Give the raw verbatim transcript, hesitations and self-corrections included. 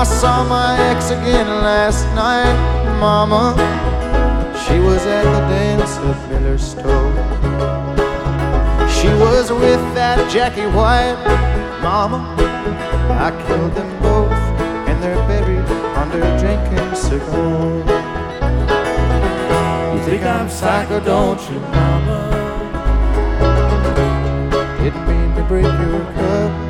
saw my ex again last night, Mama. She was at the dance at Miller's store. She was with that Jackie White, Mama. I killed them both, and they're buried under drinking cigars. You think I'm psycho, don't you, Mama? Didn't mean to break your cup.